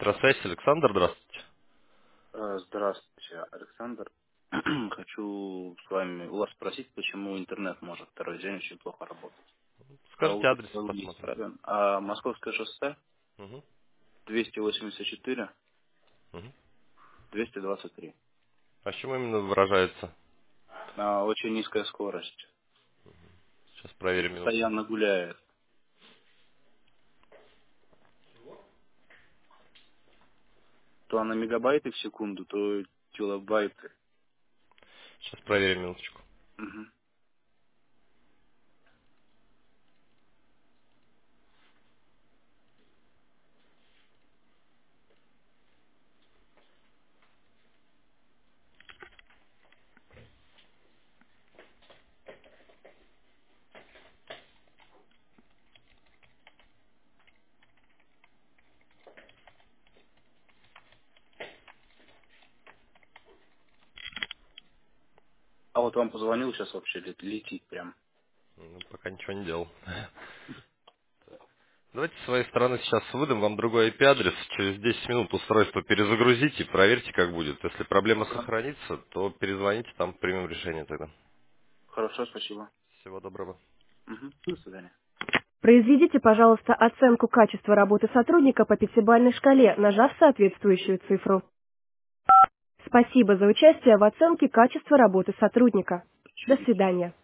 Электросвязь, Александр, здравствуйте. Здравствуйте, Александр. Хочу с вами у вас спросить, почему интернет может второй день очень плохо работать. Скажите адрес, Есть посмотрим. правильно. Московское шоссе Мгм, 284 мгм. 223. А с чем именно выражается? Очень низкая скорость. Сейчас проверим минутку. Постоянно гуляет. То на мегабайты в секунду, то килобайты. Сейчас проверим минуточку. Мгм. А вот вам позвонил, сейчас вообще летит прям. Пока ничего не делал. Давайте с своей стороны сейчас выдам вам другой IP-адрес. Через 10 минут устройство перезагрузите, проверьте, как будет. Если проблема сохранится, то перезвоните, там примем решение тогда. Хорошо, спасибо. Всего доброго. Мгм. До свидания. Произведите, пожалуйста, оценку качества работы сотрудника по пятибалльной шкале, нажав соответствующую цифру. Спасибо за участие в оценке качества работы сотрудника. До свидания.